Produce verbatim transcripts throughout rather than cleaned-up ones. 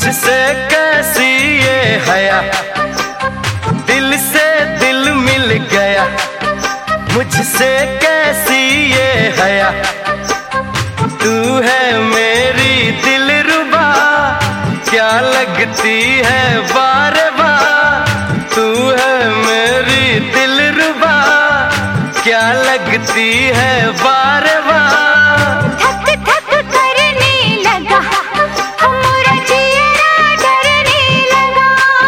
मुझसे कैसी ये हया, दिल से दिल मिल गया। मुझसे कैसी ये हया, तू है मेरी दिलरुबा, क्या लगती है बार बार। तू है मेरी दिलरुबा, क्या लगती है बार बार। धक धक करने लगा, हमारा जिया डरने लगा।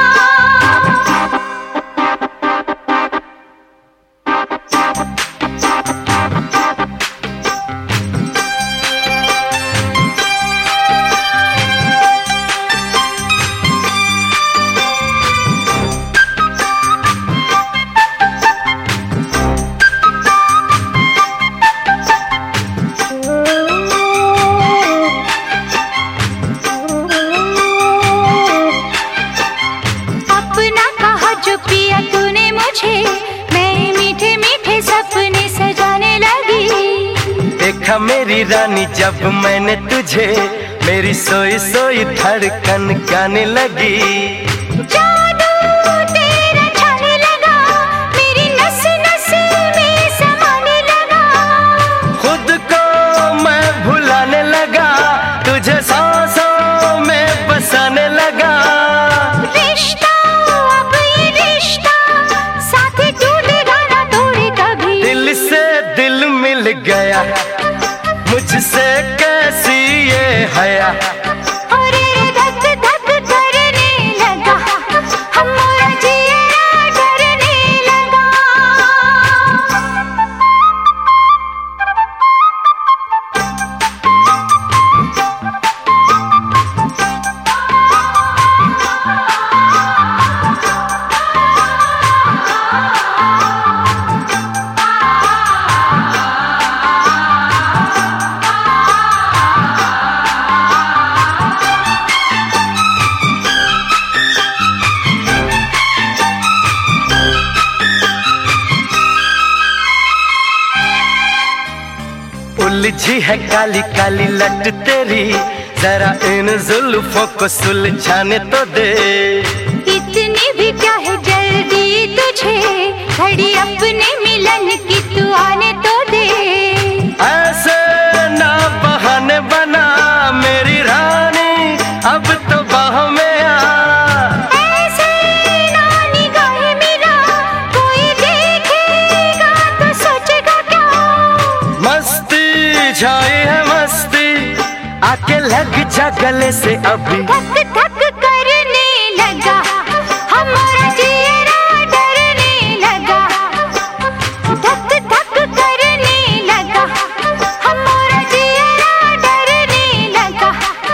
मैं मीठे मीठे सपने सजाने लगी। देखा मेरी रानी जब मैंने तुझे, मेरी सोई सोई धड़कन गाने लगी। जादू तेरा छाने लगा, मेरी नस नस में समाने लगा। खुद को मैं भुलाने लगा, तुझे सांसों में बसाने लगा। रिश्ता अब ये रिश्ता, साथ टूटेगा ना तोड़े कभी। दिल से दिल मिल गया, मुझसे कैसी ये हया। अरे धक धक करने लगा, हमारा जिया डरने लगा। उलझी है काली काली लट तेरी, जरा इन जुल्फों को सुलझाने तो दे। इतनी भी क्या है जल्दी तुझे, घड़ी अपने मिलन की तू आने तो दे। ऐसे ना बहाने बना मेरी रानी, अब तो बाहों में आ। ऐसे ना निगाहें मेरा, कोई देखेगा तो सोचेगा क्या। मस्ती छाई है मस्ती, आके लग जा गले से अभी। धक धक करने लगा, हमारा जिया डरने लगा। धक धक करने लगा, हमारा जिया डरने लगा।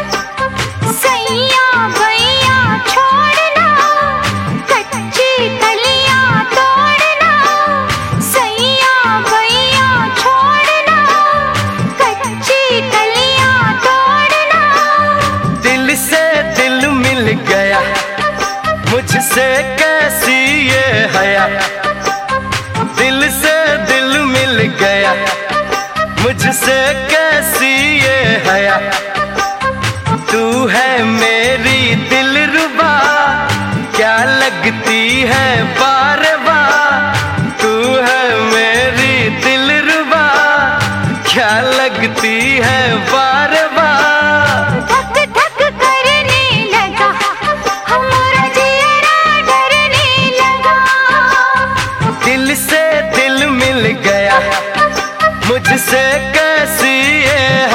सैया बैया छोड़ना, कच्ची कलियां तोड़ना। सैया बैया छोड़ना, कच्ची कलियां तोड़ना। दिल से दिल मिल गया, मुझसे कैसी ये हया। दिल से दिल मिल गया, मुझसे कैसी ये हया। तू है मेरी दिलरुबा, क्या लगती है बार बार। तू है मेरी दिलरुबा, क्या लगती है बार बार। धक धक करने लगा, हमारा जिया डरने लगा। दिल से दिल मिल गया, मुझसे कैसी ये